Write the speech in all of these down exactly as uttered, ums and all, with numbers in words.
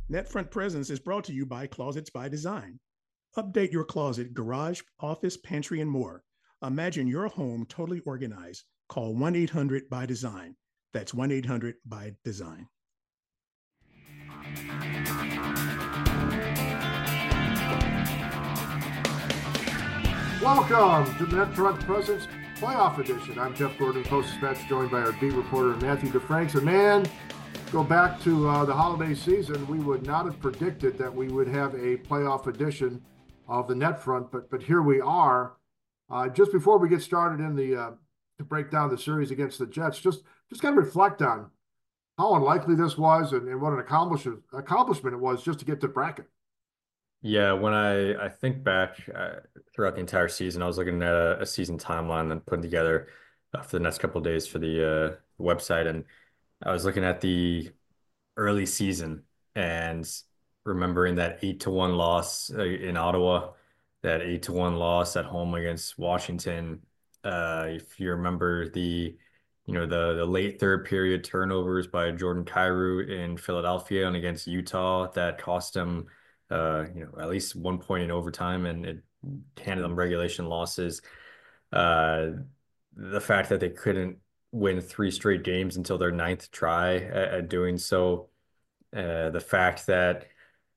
NetFront Presence is brought to you by Closets by Design. Update your closet, garage, office, pantry, and more. Imagine your home totally organized. Call one eight hundred by design. That's one eight hundred by design. Welcome to the NetFront Presence Playoff Edition. I'm Jeff Gordon, Post-Dispatch, joined by our beat reporter Matthew DeFranks. And man, go back to uh, the holiday season, we would not have predicted that we would have a playoff edition of the NetFront, but but here we are. Uh, just before we get started in the uh, to break down the series against the Jets, just just kind of reflect on how unlikely this was and, and what an accomplishment accomplishment it was just to get to bracket. Yeah, when I I think back uh, throughout the entire season, I was looking at a, a season timeline and putting together uh, for the next couple of days for the uh, website, and I was looking at the early season and remembering that eight to one loss uh, in Ottawa, that eight to one loss at home against Washington. Uh, if you remember the, you know, the the late third period turnovers by Jordan Kyrou in Philadelphia and against Utah that cost them, uh, you know, at least one point in overtime and it handed them regulation losses. Uh, the fact that they couldn't win three straight games until their ninth try at, at doing so. Uh, the fact that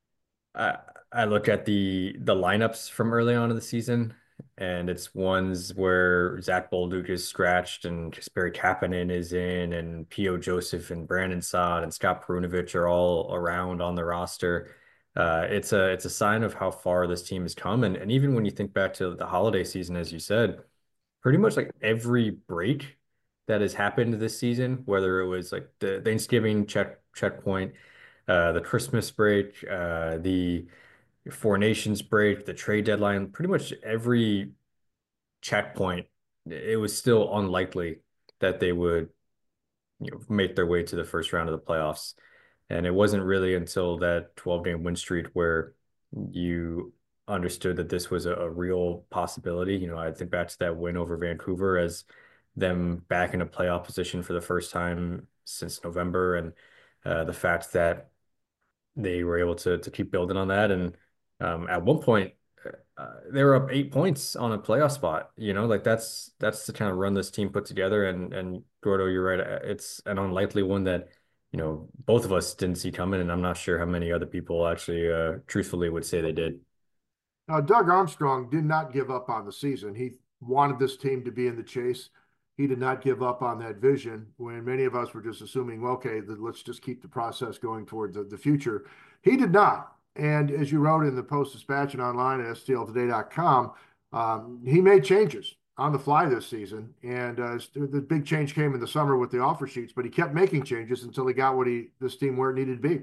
I, I look at the the lineups from early on in the season, and it's ones where Zach Bolduc is scratched and Kasperi Kapanen is in, and P O. Joseph and Brandon Saad and Scott Perunovich are all around on the roster. Uh, it's a it's a sign of how far this team has come, and and even when you think back to the holiday season, as you said, pretty much like every break that has happened this season, whether it was like the Thanksgiving check checkpoint, uh, the Christmas break, uh, the Four Nations break, the trade deadline, pretty much every checkpoint, it was still unlikely that they would, you know, make their way to the first round of the playoffs. And it wasn't really until that twelve game win streak where you understood that this was a, a real possibility. You know, I think back to that win over Vancouver as them back in a playoff position for the first time since November, and uh, the fact that they were able to to keep building on that. And um, at one point, uh, they were up eight points on a playoff spot. You know, like that's that's the kind of run this team put together. And and Gordo, you're right. uh, It's an unlikely one that you know both of us didn't see coming, and I'm not sure how many other people actually, uh, truthfully, would say they did. Now, Doug Armstrong did not give up on the season. He wanted this team to be in the chase. He did not give up on that vision when many of us were just assuming, well, okay, let's just keep the process going toward the, the future. He did not. And as you wrote in the Post Dispatch and online at S T L today dot com, um, he made changes on the fly this season. And uh, the big change came in the summer with the offer sheets, but he kept making changes until he got what he this team where it needed to be.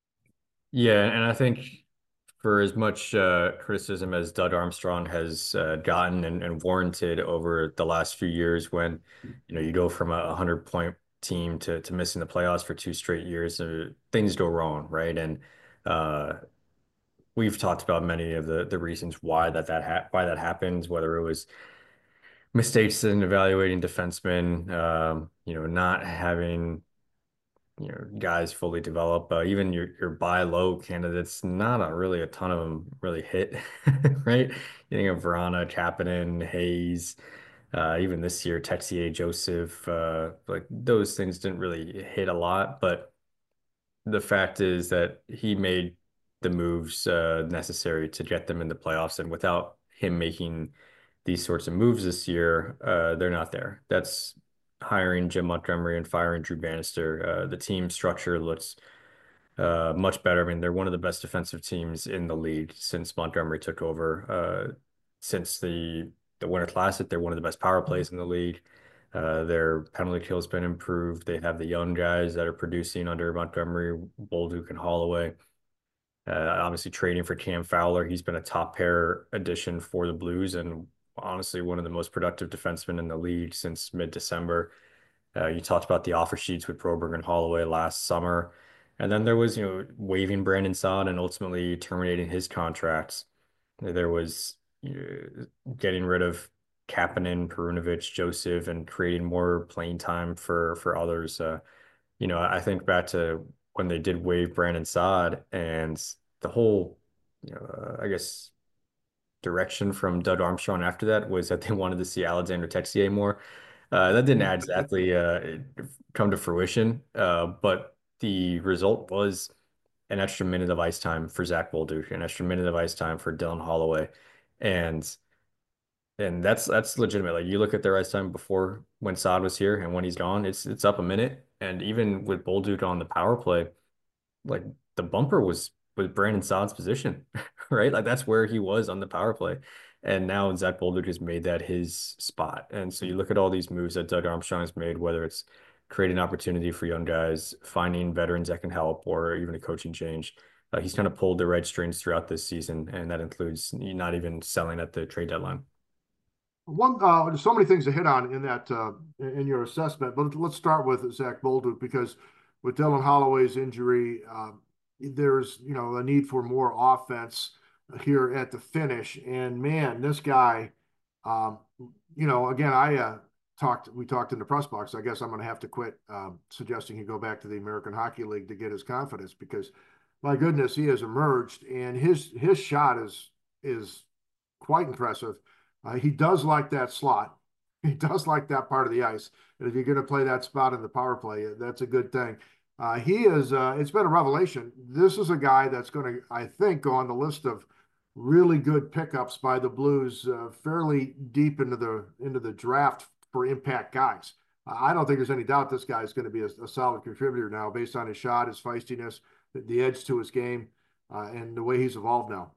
Yeah, and I think for as much uh, criticism as Doug Armstrong has uh, gotten and, and warranted over the last few years, when you know you go from a hundred point team to to missing the playoffs for two straight years, uh, things go wrong, right? And uh, we've talked about many of the the reasons why that that ha why that happens, whether it was mistakes in evaluating defensemen, um, you know, not having you know guys fully develop. Uh, even your your buy low candidates, not a, really a ton of them really hit, right? You think of Verana, Kapanen, Hayes, uh, even this year, Texier, Joseph, uh, like those things didn't really hit a lot. But the fact is that he made the moves uh, necessary to get them in the playoffs, and without him making these sorts of moves this year, uh, they're not there. That's hiring Jim Montgomery and firing Drew Bannister. Uh, the team structure looks uh, much better. I mean, they're one of the best defensive teams in the league since Montgomery took over. Uh, since the the Winter Classic, they're one of the best power plays in the league. Uh, their penalty kill has been improved. They have the young guys that are producing under Montgomery, Bolduc, and Holloway. Uh, obviously, trading for Cam Fowler, he's been a top pair addition for the Blues, and honestly, one of the most productive defensemen in the league since mid-December. Uh, you talked about the offer sheets with Broberg and Holloway last summer. And then there was, you know, waiving Brandon Saad and ultimately terminating his contracts. There was uh, getting rid of Kapanen, Perunovich, Joseph, and creating more playing time for for others. Uh, you know, I think back to when they did waive Brandon Saad and the whole, you know, uh, I guess direction from Doug Armstrong after that was that they wanted to see Alexander Texier more. Uh, that didn't exactly uh, come to fruition, uh, but the result was an extra minute of ice time for Zach Bolduc, an extra minute of ice time for Dylan Holloway, and and that's that's legitimate. Like you look at their ice time before when Saad was here and when he's gone, it's it's up a minute. And even with Bolduc on the power play, like the bumper was with Brandon Saad's position, right? Like that's where he was on the power play. And now Zach Bolduc has made that his spot. And so you look at all these moves that Doug Armstrong has made, whether it's creating opportunity for young guys, finding veterans that can help, or even a coaching change. Uh, he's kind of pulled the right strings throughout this season, and that includes not even selling at the trade deadline. One, uh, there's so many things to hit on in that uh, in your assessment, but let's start with Zach Bolduc because with Dylan Holloway's injury, uh, there's you know a need for more offense here at the finish. And man, this guy, um, you know, again, I uh, talked, we talked in the press box. I guess I'm going to have to quit um, suggesting he go back to the American Hockey League to get his confidence because, my goodness, he has emerged and his his shot is is quite impressive. Uh, he does like that slot. He does like that part of the ice. And if you're going to play that spot in the power play, that's a good thing. Uh, he is, uh, it's been a revelation. This is a guy that's going to, I think, go on the list of really good pickups by the Blues uh, fairly deep into the into the draft for impact guys. Uh, I don't think there's any doubt this guy is going to be a, a solid contributor now based on his shot, his feistiness, the, the edge to his game, uh, and the way he's evolved now.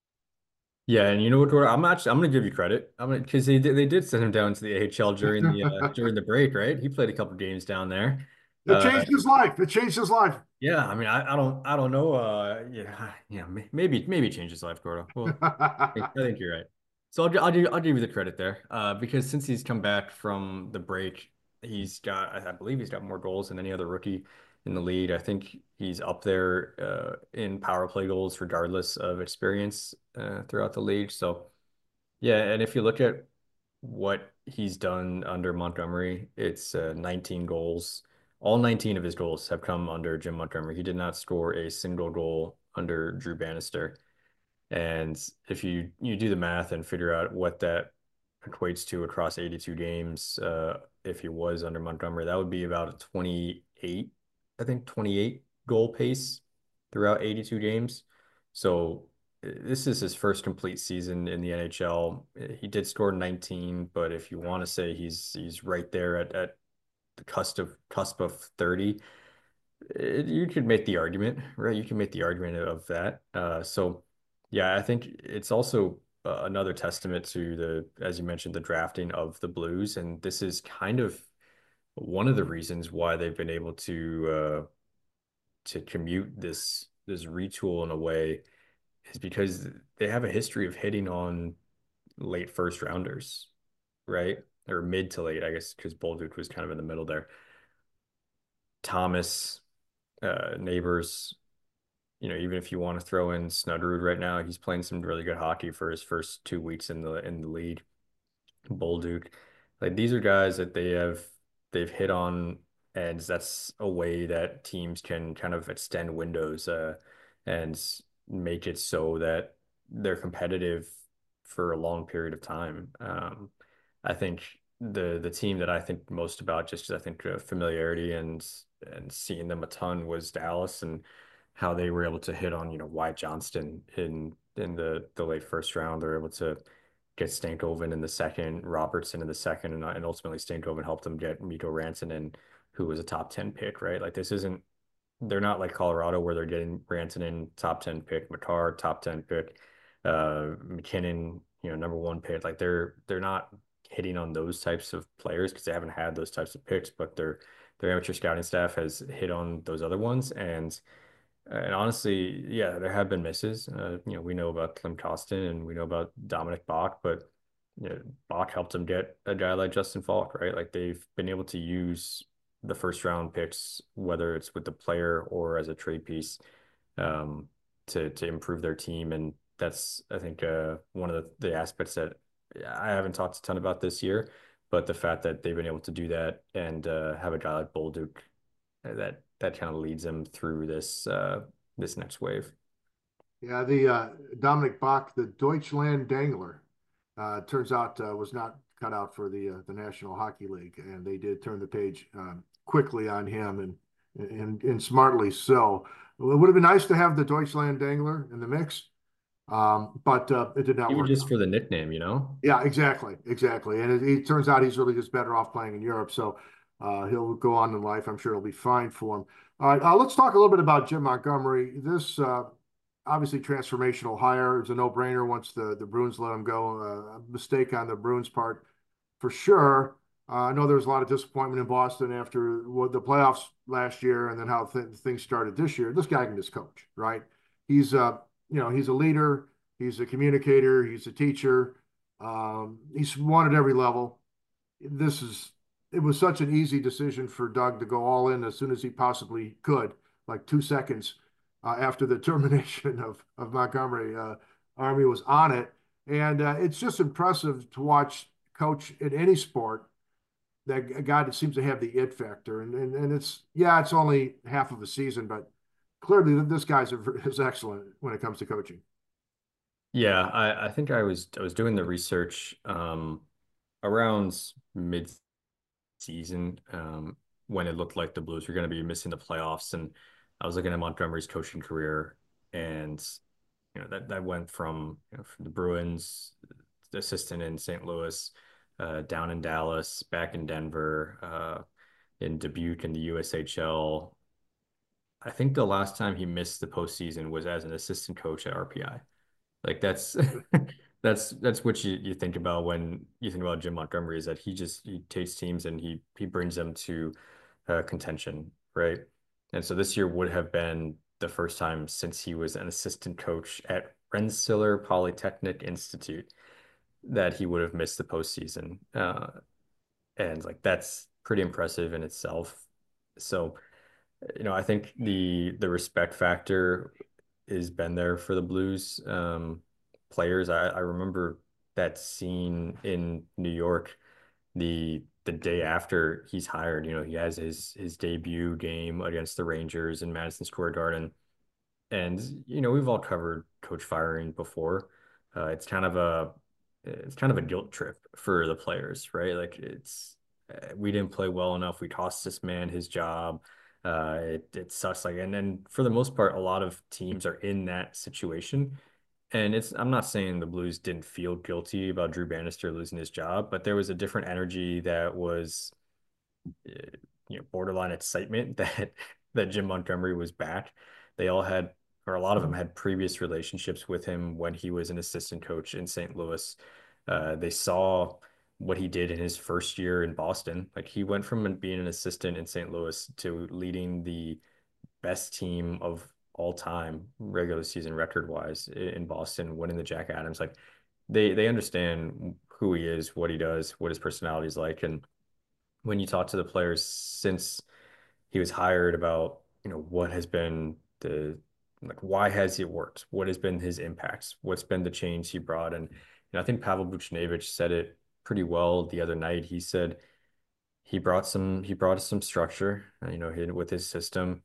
Yeah, and you know what, Gordon? I'm actually I'm gonna give you credit. I'm gonna because they did they did send him down to the A H L during the uh, during the break, right? He played a couple games down there. It Uh, changed his life. It changed his life. yeah, I mean, I, I don't I don't know. Uh, yeah, yeah, maybe maybe change his life, Gordo. Well, I think, I think you're right. So I'll, I'll, do, I'll give you the credit there, uh, because since he's come back from the break, he's got, I believe he's got more goals than any other rookie in the league. I think he's up there uh, in power play goals, regardless of experience uh, throughout the league. So, yeah, and if you look at what he's done under Montgomery, it's uh, nineteen goals. All nineteen of his goals have come under Jim Montgomery. He did not score a single goal under Drew Bannister. And if you you do the math and figure out what that equates to across eighty-two games, uh, if he was under Montgomery, that would be about a twenty-eight, I think twenty-eight goal pace throughout eighty-two games. So this is his first complete season in the N H L. He did score nineteen, but if you want to say he's he's right there at, at the cusp of cusp of thirty, it, you could make the argument, right? You can make the argument of that. Uh, so yeah, I think it's also uh, another testament to the, as you mentioned, the drafting of the Blues, and this is kind of one of the reasons why they've been able to uh, to commute this this retool in a way is because they have a history of hitting on late first rounders, right? Or mid to late, I guess, because Bolduc was kind of in the middle there. Thomas, uh, Neighbors, you know, even if you want to throw in Snudrud right now, he's playing some really good hockey for his first two weeks in the in the league. Bolduc, like these are guys that they have they've hit on, and that's a way that teams can kind of extend windows uh, and make it so that they're competitive for a long period of time. Um, I think the the team that I think most about, just 'cause I think uh, familiarity and and seeing them a ton, was Dallas, and how they were able to hit on, you know, Wyatt Johnston in in the the late first round. They're able to get Stankoven in the second, Robertson in the second, and, and ultimately Stankoven helped them get Mikko Rantanen, who was a top ten pick, right? Like this isn't, they're not like Colorado where they're getting Rantanen top ten pick, Makar top ten pick, uh, McKinnon, you know, number one pick. Like they're they're not hitting on those types of players because they haven't had those types of picks, but their their amateur scouting staff has hit on those other ones. And and honestly, yeah, there have been misses. Uh, you know, we know about Klim Kostin and we know about Dominic Bach, but you know, Bach helped them get a guy like Justin Falk, right? Like they've been able to use the first round picks, whether it's with the player or as a trade piece, um, to to improve their team. And that's, I think, uh, one of the, the aspects that I haven't talked a ton about this year, but the fact that they've been able to do that and uh, have a guy like Bolduc that that kind of leads him through this uh, this next wave. Yeah, the uh, Dominic Bach, the Deutschland Dangler, uh, turns out uh, was not cut out for the uh, the National Hockey League, and they did turn the page um, quickly on him, and and and smartly so. It would have been nice to have the Deutschland Dangler in the mix, um, but uh, it did not Even work just out. for the nickname, you know? Yeah, exactly, exactly. And it, it turns out he's really just better off playing in Europe, so uh, he'll go on in life. I'm sure it'll be fine for him. All right, uh, let's talk a little bit about Jim Montgomery. This uh, obviously transformational hire. It was a no-brainer once the the Bruins let him go. Uh, a mistake on the Bruins' part, for sure. Uh, I know there was a lot of disappointment in Boston after what the playoffs last year, and then how th things started this year. This guy can just coach, right? He's uh, you know, he's a leader, he's a communicator, he's a teacher. Um, he's won at every level. This is it was such an easy decision for Doug to go all in as soon as he possibly could, like two seconds uh, after the termination of of Montgomery. Uh, Army was on it, and uh, it's just impressive to watch coach in any sport that a guy that seems to have the it factor. And and, and it's yeah, it's only half of a season, but clearly this guy's is excellent when it comes to coaching. Yeah, I, I think I was I was doing the research um, around mid-season um, when it looked like the Blues were going to be missing the playoffs, and I was looking at Montgomery's coaching career, and you know that that went from, you know, from the Bruins, assistant in Saint Louis, uh, down in Dallas, back in Denver, uh, in Dubuque in the U S H L. I think the last time he missed the postseason was as an assistant coach at R P I. Like that's that's that's what you, you think about when you think about Jim Montgomery, is that he just he takes teams and he he brings them to uh, contention, right? And so this year would have been the first time since he was an assistant coach at Rensselaer Polytechnic Institute that he would have missed the postseason. Uh, and like that's pretty impressive in itself. So, you know, I think the the respect factor has been there for the Blues um, players. I, I remember that scene in New York the the day after he's hired. You know, he has his his debut game against the Rangers in Madison Square Garden, and you know we've all covered coach firing before. Uh, it's kind of a it's kind of a guilt trip for the players, right? Like it's uh, we didn't play well enough. We cost this man his job. Uh, it it sucks. Like, and then for the most part, a lot of teams are in that situation. And it's I'm not saying the Blues didn't feel guilty about Drew Bannister losing his job, but there was a different energy that was, uh, you know, borderline excitement that that Jim Montgomery was back. They all had, or a lot of them had previous relationships with him when he was an assistant coach in Saint Louis. Uh, they saw what he did in his first year in Boston. Like he went from being an assistant in Saint Louis to leading the best team of all time regular season record wise in Boston, winning the Jack Adams. Like they they understand who he is, what he does, what his personality is like. And when you talk to the players since he was hired about, you know, what has been the like why has it worked? What has been his impacts? What's been the change he brought? And, you know, I think Pavel Buchnevich said it pretty well the other night. He said he brought some he brought us some structure, uh, you know, with his system.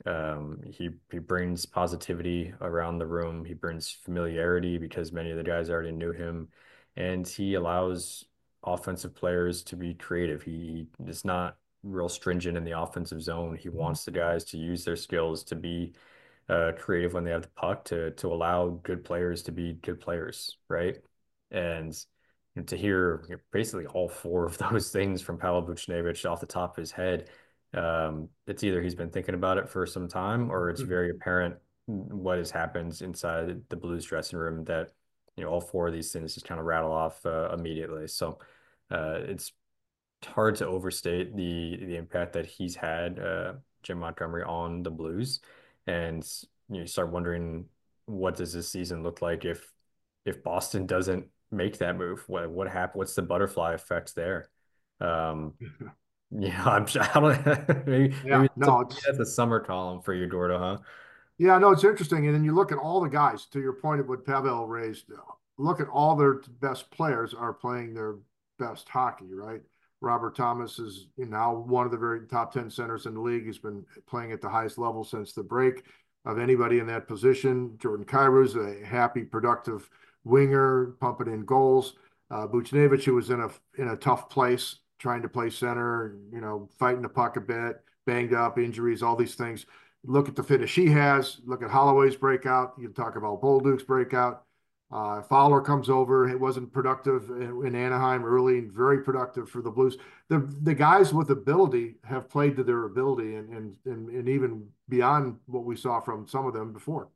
Um, he he brings positivity around the room. He brings familiarity because many of the guys already knew him, and he allows offensive players to be creative. He is not real stringent in the offensive zone. He wants the guys to use their skills to be uh, creative when they have the puck to to allow good players to be good players, right? And, and to hear, you know, basically all four of those things from Pavel Buchnevich off the top of his head, um, it's either he's been thinking about it for some time, or it's very apparent what has happened inside the Blues dressing room that, you know, all four of these things just kind of rattle off uh, immediately. So uh, it's hard to overstate the the impact that he's had, uh, Jim Montgomery, on the Blues. And you know, you start wondering, what does this season look like if if Boston doesn't make that move? What what happened? What's the butterfly effect there? Um, yeah, I'm sure, I don't maybe Yeah, maybe that's a, no, maybe it's that's a summer column for you, Gordo, huh? yeah, no, it's interesting. And then you look at all the guys, to your point of what Pavel raised, look at all their best players are playing their best hockey, right? Robert Thomas is now one of the very top ten centers in the league. He's been playing at the highest level since the break of anybody in that position. Jordan Kyrou's a happy, productive winger, pumping in goals. Uh, Buchnevich, who was in a in a tough place, trying to play center, you know, fighting the puck a bit, banged up, injuries, all these things. Look at the finish he has. Look at Holloway's breakout. You can talk about Bolduc's breakout. Uh, Fowler comes over. It wasn't productive in, in Anaheim early and very productive for the Blues. The the guys with ability have played to their ability and, and, and, and even beyond what we saw from some of them before.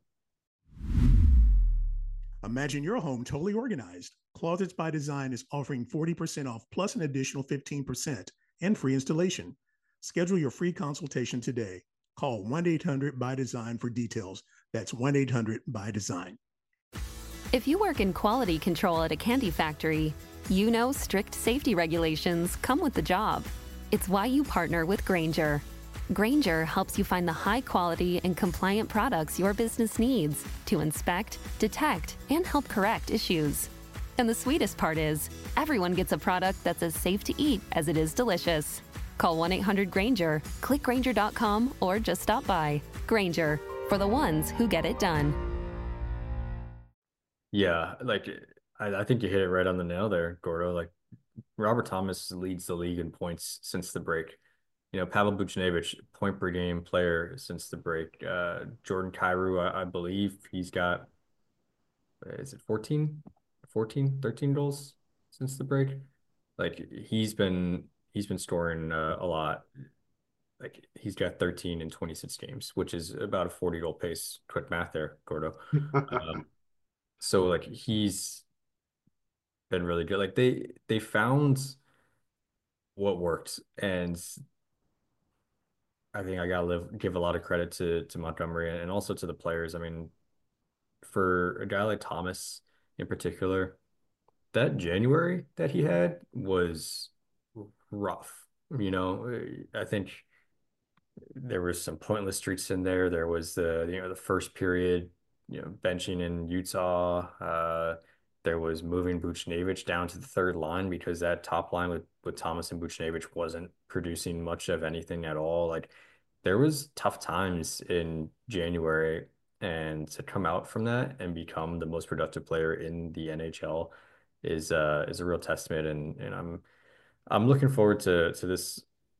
Imagine your home totally organized. Closets by Design is offering forty percent off plus an additional fifteen percent and free installation. Schedule your free consultation today. Call one eight hundred by design for details. That's one eight hundred by design. If you work in quality control at a candy factory, you know strict safety regulations come with the job. It's why you partner with Grainger. Grainger helps you find the high quality and compliant products your business needs to inspect, detect, and help correct issues. And the sweetest part is, everyone gets a product that's as safe to eat as it is delicious. Call one eight hundred Grainger, click Grainger dot com, or just stop by. Grainger, for the ones who get it done. Yeah, like I, I think you hit it right on the nail there, Gordo. Like Robert Thomas leads the league in points since the break. You know, Pavel Buchnevich, point per game player since the break. Uh, Jordan Kyrou, I, I believe he's got, is it fourteen, fourteen, thirteen goals since the break? Like he's been he's been scoring uh, a lot. Like he's got thirteen in twenty-six games, which is about a forty goal pace. Quick math there, Gordo. Um, So like he's been really good. Like they they found what worked, and I think I gotta live give a lot of credit to to Montgomery and also to the players. I mean, for a guy like Thomas in particular, that January that he had was rough. You know, I think there was some pointless streaks in there. There was the you know the first period, you know, benching in Utah. Uh, there was moving Buchnevich down to the third line because that top line with with Thomas and Buchnevich wasn't producing much of anything at all. Like there was tough times in January, and to come out from that and become the most productive player in the N H L is uh is a real testament. And and I'm I'm looking forward to to this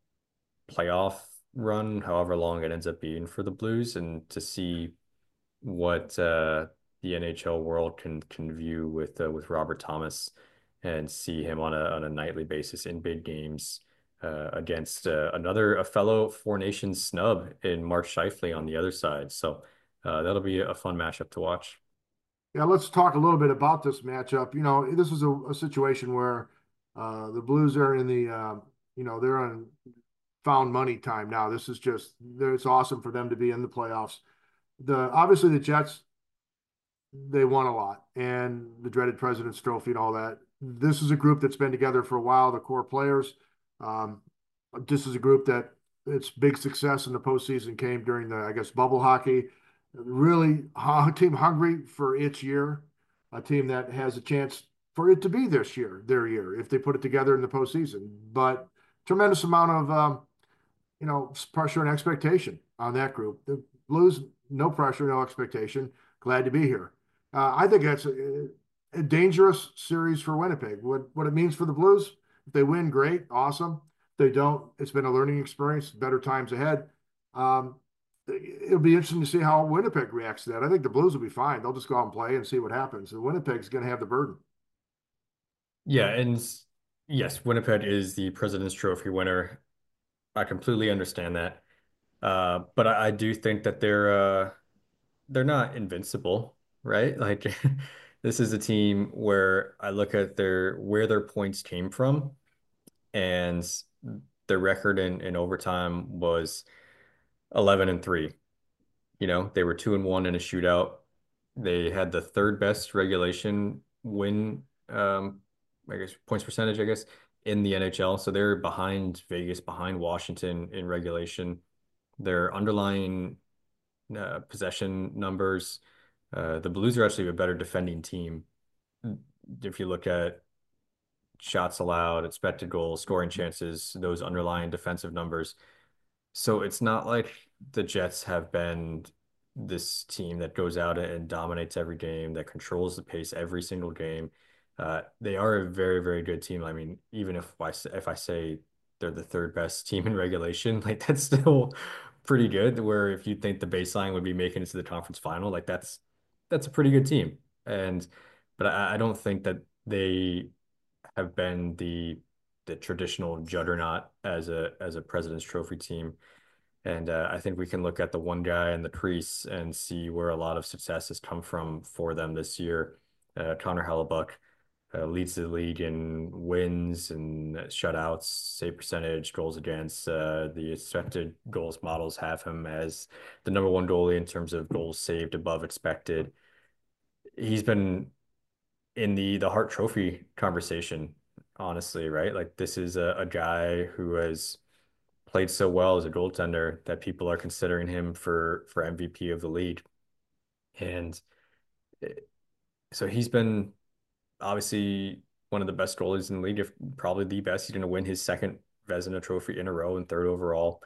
playoff run, however long it ends up being for the Blues, and to see what uh, the N H L world can can view with uh, with Robert Thomas, and see him on a on a nightly basis in big games uh, against uh, another a fellow Four Nations snub in Mark Scheifele on the other side. So uh, that'll be a fun matchup to watch. Yeah, let's talk a little bit about this matchup. You know, this is a, a situation where uh, the Blues are in the, uh, you know, they're on found money time now. This is just, it's awesome for them to be in the playoffs. The obviously the Jets, they won a lot, and the dreaded President's Trophy and all that. This is a group that's been together for a while. The core players. Um, this is a group that its big success in the postseason came during the, I guess, bubble hockey. Really, a team hungry for its year, a team that has a chance for it to be this year, their year, if they put it together in the postseason. But tremendous amount of, um, you know, pressure and expectation on that group. The Blues, no pressure, no expectation. Glad to be here. Uh, I think that's a, a dangerous series for Winnipeg. What what it means for the Blues, if they win, great, awesome. If they don't, it's been a learning experience, better times ahead. Um, it'll be interesting to see how Winnipeg reacts to that. I think the Blues will be fine. They'll just go out and play and see what happens. And Winnipeg's going to have the burden. Yeah, and yes, Winnipeg is the President's Trophy winner. I completely understand that. Uh, but I, I do think that they're uh, they're not invincible, right? Like this is a team where I look at their where their points came from, and their record in, in overtime was eleven and three. You know, they were two and one in a shootout. They had the third best regulation win, um, I guess points percentage, I guess, in the N H L. So they're behind Vegas, behind Washington in regulation. Their underlying uh, possession numbers, uh, the Blues are actually a better defending team if you look at shots allowed, expected goals, scoring chances, those underlying defensive numbers. So it's not like the Jets have been this team that goes out and dominates every game, that controls the pace every single game. Uh, they are a very, very good team. I mean, even if I if I say they're the third best team in regulation, like that's still pretty good. Where if you think the baseline would be making it to the conference final, like that's that's a pretty good team. And but I, I don't think that they have been the the traditional juggernaut as a as a President's Trophy team. And uh, I think we can look at the one guy in the crease and see where a lot of success has come from for them this year. Uh, Connor Hellebuyck uh, leads the league in wins and shutouts, save percentage, goals against. Uh, the expected goals models have him as the number one goalie in terms of goals saved above expected. He's been in the the Hart Trophy conversation, honestly, right? Like this is a, a guy who has played so well as a goaltender that people are considering him for for M V P of the league. And so he's been obviously one of the best goalies in the league, if probably the best. He's going to win his second Vezina Trophy in a row and third overall.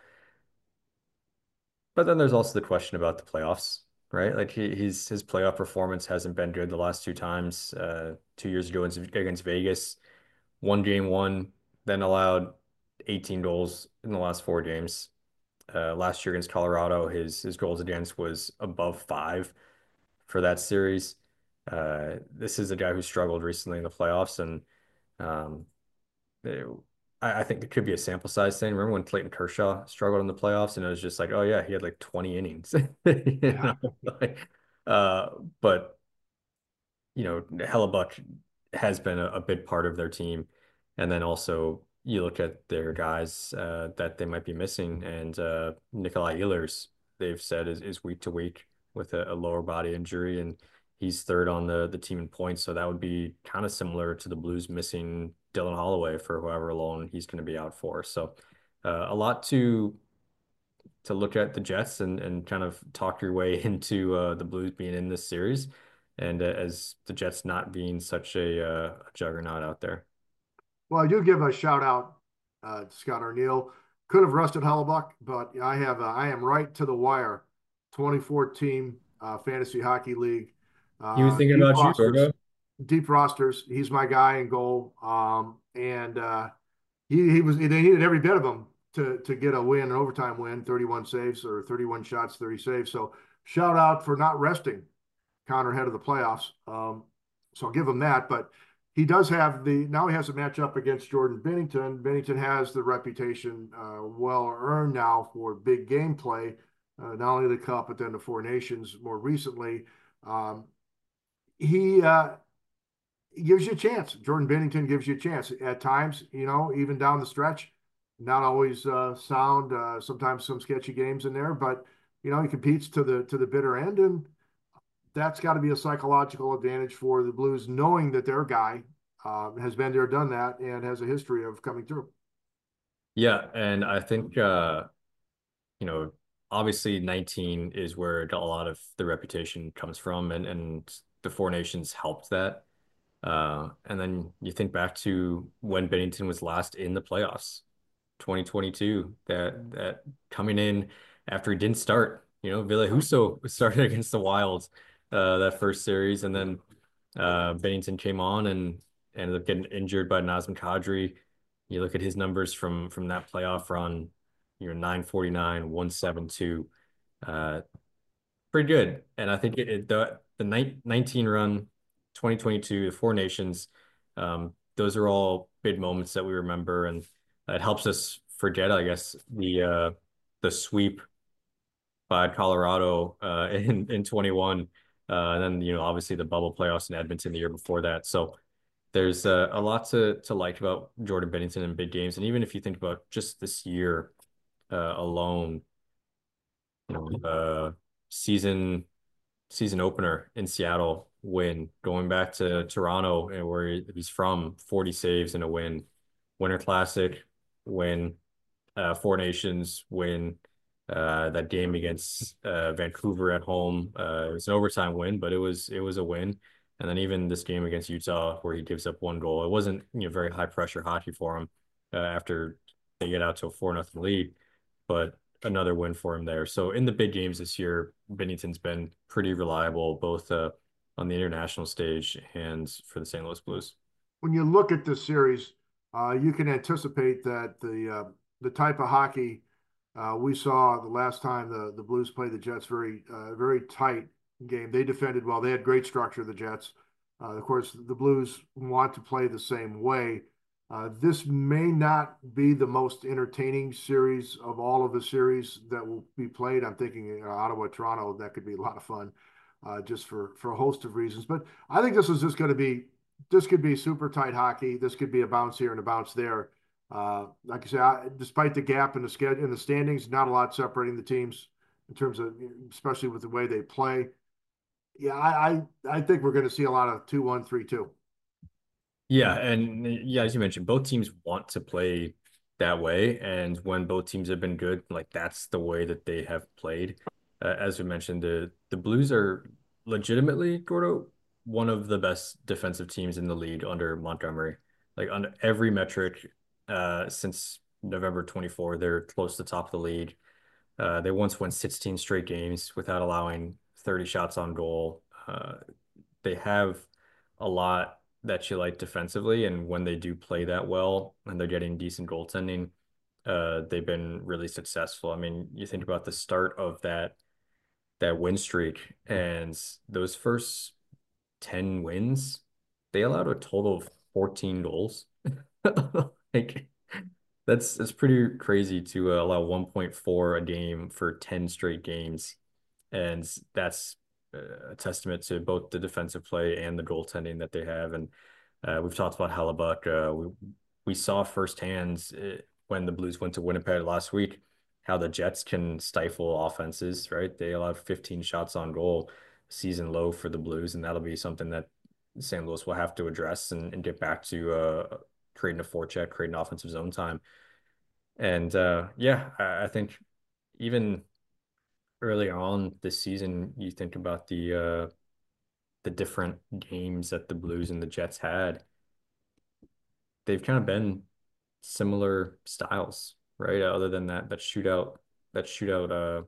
But then there's also the question about the playoffs, right? Like he, he's his playoff performance hasn't been good the last two times. Uh, two years ago against Vegas, one game one, then allowed eighteen goals in the last four games. Uh, last year against Colorado, his his goals against was above five for that series. Uh, this is a guy who struggled recently in the playoffs, and um, it, I, I think it could be a sample size thing. Remember when Clayton Kershaw struggled in the playoffs, and it was just like, oh yeah, he had like twenty innings, you Yeah. know? Like, uh, but you know, Hellebuyck has been a, a big part of their team, and then also you look at their guys uh, that they might be missing, and uh, Nikolai Ehlers, they've said is, is week to week with a, a lower body injury, and he's third on the the team in points. So that would be kind of similar to the Blues missing Dylan Holloway for whoever alone he's going to be out for. So uh, a lot to to look at the Jets and and kind of talk your way into uh, the Blues being in this series, and uh, as the Jets not being such a, uh, a juggernaut out there. Well, I do give a shout out uh, to Scott Arniel. Could have rested Hellebuyck, but I have uh, I am right to the wire. twenty-four team uh, fantasy hockey league. He was Uh, thinking deep about you, rosters, Gordo. deep rosters. He's my guy in goal, um, and uh, he he was they needed every bit of him to to get a win, an overtime win, thirty-one saves or thirty-one shots, thirty saves. So shout out for not resting Connor ahead of the playoffs. Um, so I'll give him that, but he does have the now he has a matchup against Jordan Binnington. Binnington has the reputation uh, well earned now for big game play, uh, not only the Cup but then the Four Nations more recently. Um, he uh, he gives you a chance. Jordan Binnington gives you a chance at times. You know, even down the stretch, not always uh, sound. Uh, sometimes some sketchy games in there, but you know he competes to the to the bitter end, and that's got to be a psychological advantage for the Blues, knowing that their guy uh, has been there, done that, and has a history of coming through. Yeah, and I think uh, you know, obviously nineteen is where a lot of the reputation comes from, and and the Four Nations helped that. Uh, and then you think back to when Binnington was last in the playoffs, twenty twenty-two, that that coming in after he didn't start, you know, Ville Husso started against the Wild uh, that first series, and then uh, Binnington came on and ended up getting injured by Nazem Kadri. You look at his numbers from from that playoff run, you know, nine forty-nine, one seventy-two, uh, pretty good. And I think it, it the the nineteen run, twenty twenty-two, the Four Nations, um, those are all big moments that we remember, and it helps us forget, I guess, the uh, the sweep by Colorado uh, in in twenty-one, uh, and then you know obviously the bubble playoffs in Edmonton the year before that. So there's uh, a lot to to like about Jordan Binnington in big games, and even if you think about just this year uh, alone, you know, uh, season season opener in Seattle win, going back to Toronto and where he's from, forty saves and a win, Winter Classic win, uh, Four Nations win. Uh, that game against uh, Vancouver at home, uh, it was an overtime win, but it was it was a win. And then even this game against Utah, where he gives up one goal, it wasn't, you know, very high pressure hockey for him uh, after they get out to a four nothing lead, but another win for him there. So in the big games this year, Binnington's been pretty reliable, both uh, on the international stage and for the Saint Louis Blues. When you look at this series, uh, you can anticipate that the uh, the type of hockey uh, we saw the last time the, the Blues played the Jets, very uh, very tight game. They defended well. They had great structure, the Jets. Uh, of course, the Blues want to play the same way. Uh, this may not be the most entertaining series of all of the series that will be played. I'm thinking uh, Ottawa, Toronto, that could be a lot of fun uh, just for, for a host of reasons. But I think this is just going to be, this could be super tight hockey. This could be a bounce here and a bounce there. Uh, like I said, I, despite the gap in the schedule, in the standings, not a lot separating the teams in terms of, especially with the way they play. Yeah, I I, I think we're going to see a lot of two one, three two. Yeah, and yeah, as you mentioned, both teams want to play that way, and when both teams have been good, like that's the way that they have played. Uh, as we mentioned, the the Blues are legitimately, Gordo, one of the best defensive teams in the league under Montgomery. Like on every metric, uh, since November twenty-fourth, they're close to the top of the league. Uh, they once won sixteen straight games without allowing thirty shots on goal. Uh, they have a lot that you like defensively, and when they do play that well and they're getting decent goaltending, uh, they've been really successful. I mean, you think about the start of that that win streak, and those first ten wins, they allowed a total of fourteen goals. Like that's that's pretty crazy to uh, allow one point four a game for ten straight games, and that's a testament to both the defensive play and the goaltending that they have. And uh, we've talked about Hellebuyck. Uh, we we saw firsthand uh, when the Blues went to Winnipeg last week how the Jets can stifle offenses. Right, they allowed fifteen shots on goal, season low for the Blues, and that'll be something that Saint Louis will have to address and, and get back to uh, creating a forecheck, creating offensive zone time. And uh, yeah, I, I think even early on this season, you think about the uh, the different games that the Blues and the Jets had. They've kind of been similar styles, right? Other than that, that shootout, that shootout uh,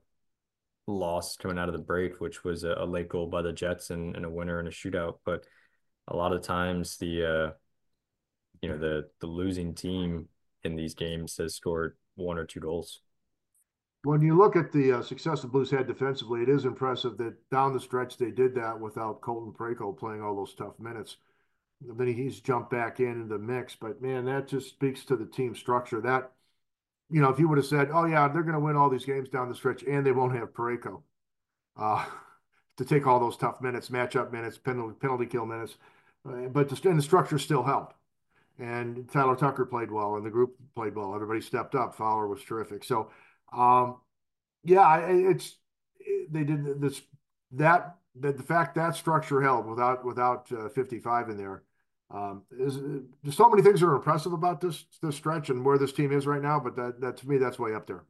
loss coming out of the break, which was a, a late goal by the Jets and, and a winner in a shootout. But a lot of times, the uh, you know the the losing team in these games has scored one or two goals. When you look at the uh, success the Blues had defensively, it is impressive that down the stretch they did that without Colton Parayko playing all those tough minutes. Then he's jumped back in the mix, but man, that just speaks to the team structure. That, you know, if you would have said, "Oh yeah, they're going to win all these games down the stretch, and they won't have Parayko uh, to take all those tough minutes, matchup minutes, penalty penalty kill minutes," uh, but the, and the structure still helped. And Tyler Tucker played well, and the group played well. Everybody stepped up. Fowler was terrific. So, um, yeah, it's it, they did this that that the fact that structure held without without uh, fifty-five in there um, is there's so many things that are impressive about this this stretch and where this team is right now. But that that to me that's way up there.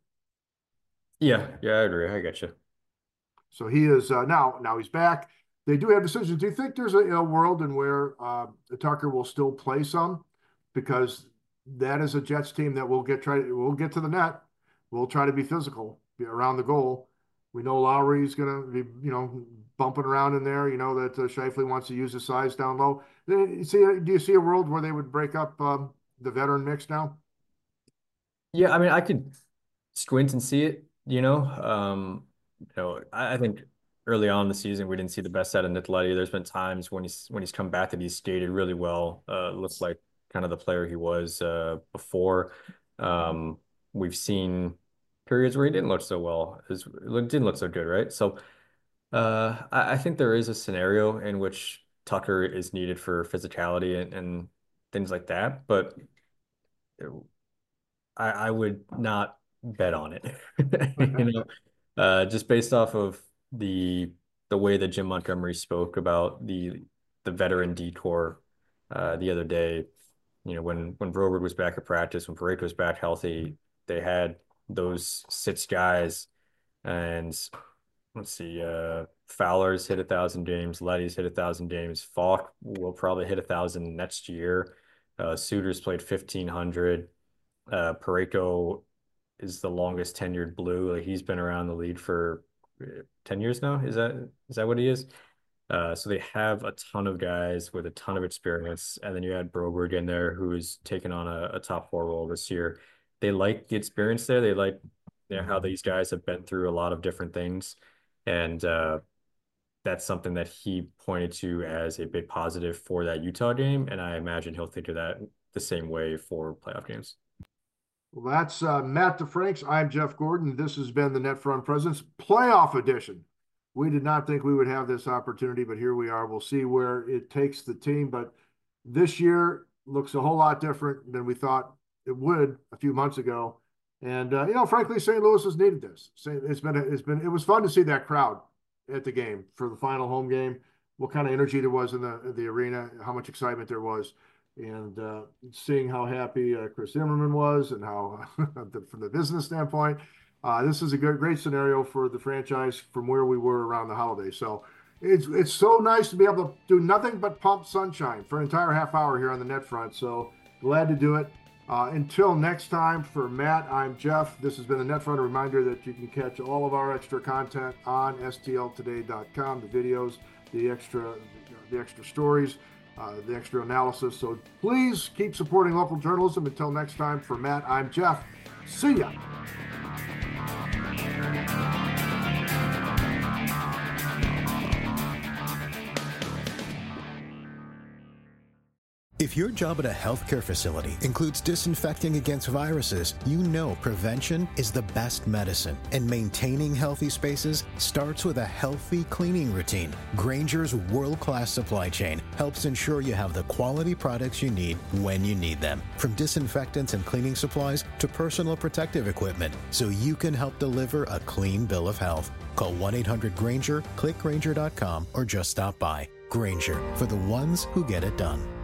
Yeah, yeah, I agree. I get you. So he is uh, now now he's back. They do have decisions. Do you think there's a, a world in where uh, Tucker will still play some? Because that is a Jets team that will get try we'll get to the net. We'll try to be physical, be around the goal. We know Lowry's going to be, you know, bumping around in there. You know that uh, Scheifele wants to use his size down low. You see, do you see a world where they would break up um, the veteran mix now? Yeah, I mean, I could squint and see it. You know, um, you know, I, I think early on in the season we didn't see the best side of Nicoletti. There's been times when he's when he's come back that he's skated really well. Uh, looks like kind of the player he was uh, before. Um, we've seen periods where he didn't look so well, as didn't look so good, right? So uh, I, I think there is a scenario in which Tucker is needed for physicality and, and things like that, but I, I would not bet on it. You know, uh, just based off of the the way that Jim Montgomery spoke about the the veteran decor uh, the other day. You know, when when Broberg was back at practice, when Parayko was back healthy, they had those six guys, and let's see, uh, Fowler's hit a thousand games. Letty's hit a thousand games. Falk will probably hit a thousand next year. Uh, Suter's played fifteen hundred. Uh, Parayko is the longest tenured Blue. Like, he's been around the league for ten years now. Is that is that what he is? Uh, so they have a ton of guys with a ton of experience, and then you add Broberg in there, who's taken on a, a top four role this year. They like the experience there. They like, you know, how these guys have been through a lot of different things, and uh, that's something that he pointed to as a big positive for that Utah game, and I imagine he'll think of that the same way for playoff games. Well, that's uh, Matt DeFranks. I'm Jeff Gordon. This has been the NetFront Presence Playoff Edition. We did not think we would have this opportunity, but here we are. We'll see where it takes the team. But this year looks a whole lot different than we thought it would a few months ago. And, uh, you know, frankly, Saint Louis has needed this. It's been, it's been, it was fun to see that crowd at the game for the final home game, what kind of energy there was in the, in the arena, how much excitement there was. And uh, seeing how happy uh, Chris Zimmerman was and how, from the business standpoint, uh, this is a good, great scenario for the franchise from where we were around the holidays. So it's it's so nice to be able to do nothing but pump sunshine for an entire half hour here on the NetFront. So glad to do it. Uh, until next time, for Matt, I'm Jeff. This has been the NetFront. A reminder that you can catch all of our extra content on S T L today dot com, the videos, the extra, the extra stories. Uh, the extra analysis. So please keep supporting local journalism. Until next time, for Matt, I'm Jeff. See ya. If your job at a healthcare facility includes disinfecting against viruses, you know prevention is the best medicine. And maintaining healthy spaces starts with a healthy cleaning routine. Grainger's world-class supply chain helps ensure you have the quality products you need when you need them. From disinfectants and cleaning supplies to personal protective equipment, so you can help deliver a clean bill of health. Call one eight hundred Grainger, click Grainger dot com, or just stop by. Grainger, for the ones who get it done.